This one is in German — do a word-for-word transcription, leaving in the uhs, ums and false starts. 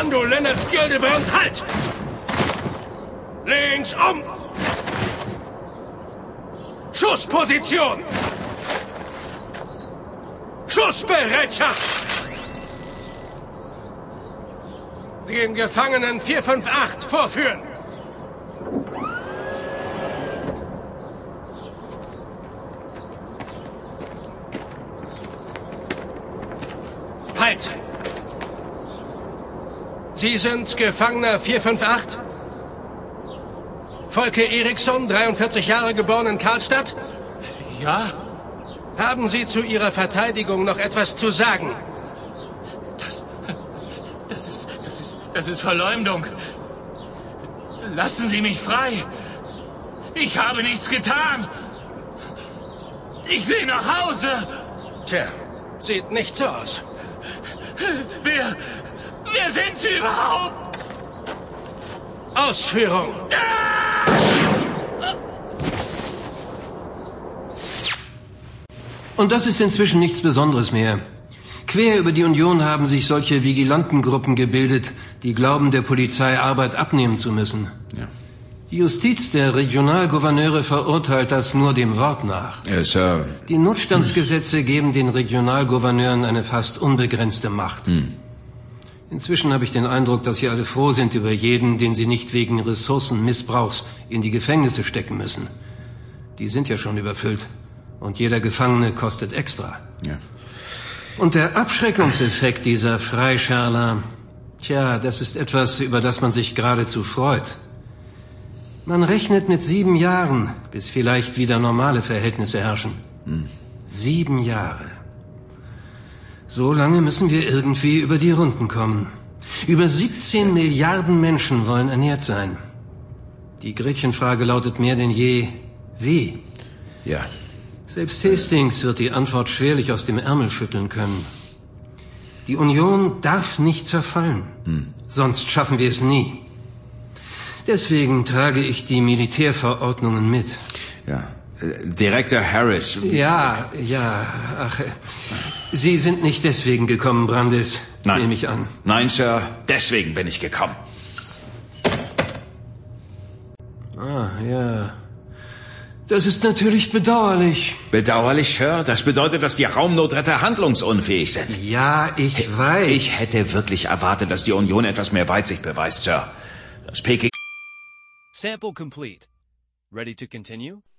Kommando Leonard Gildebrand, halt! Links um! Schussposition! Schussbereitschaft! Den Gefangenen vier fünf acht vorführen! Halt! Sie sind Gefangener vier fünf acht? Volke Eriksson, dreiundvierzig Jahre, geboren in Karlstadt? Ja? Haben Sie zu Ihrer Verteidigung noch etwas zu sagen? Das... Das ist... Das ist... Das ist Verleumdung. Lassen Sie mich frei. Ich habe nichts getan. Ich will nach Hause. Tja, sieht nicht so aus. Wer... Wer sind Sie überhaupt? Ausführung! Und das ist inzwischen nichts Besonderes mehr. Quer über die Union haben sich solche Vigilantengruppen gebildet, die glauben, der Polizei Arbeit abnehmen zu müssen. Ja. Die Justiz der Regionalgouverneure verurteilt das nur dem Wort nach. Ja, Sir. Die Notstandsgesetze geben den Regionalgouverneuren eine fast unbegrenzte Macht. Hm. Inzwischen habe ich den Eindruck, dass sie alle froh sind über jeden, den sie nicht wegen Ressourcenmissbrauchs in die Gefängnisse stecken müssen. Die sind ja schon überfüllt. Und jeder Gefangene kostet extra. Ja. Und der Abschreckungseffekt dieser Freischärler, tja, das ist etwas, über das man sich geradezu freut. Man rechnet mit sieben Jahren, bis vielleicht wieder normale Verhältnisse herrschen. Hm. Sieben Jahre. So lange müssen wir irgendwie über die Runden kommen. Über siebzehn Milliarden Menschen wollen ernährt sein. Die Gretchenfrage lautet mehr denn je, wie? Ja. Selbst Hastings wird die Antwort schwerlich aus dem Ärmel schütteln können. Die Union darf nicht zerfallen. Hm. Sonst schaffen wir es nie. Deswegen trage ich die Militärverordnungen mit. Ja. Äh, Direktor Harris. Ja, ja, ach, Sie sind nicht deswegen gekommen, Brandis. Nein. Nehme ich an. Nein, Sir. Deswegen bin ich gekommen. Ah, ja. Das ist natürlich bedauerlich. Bedauerlich, Sir? Das bedeutet, dass die Raumnotretter handlungsunfähig sind. Ja, ich weiß. Ich hätte wirklich erwartet, dass die Union etwas mehr Weitsicht beweist, Sir. Das Peking... Sample complete. Ready to continue?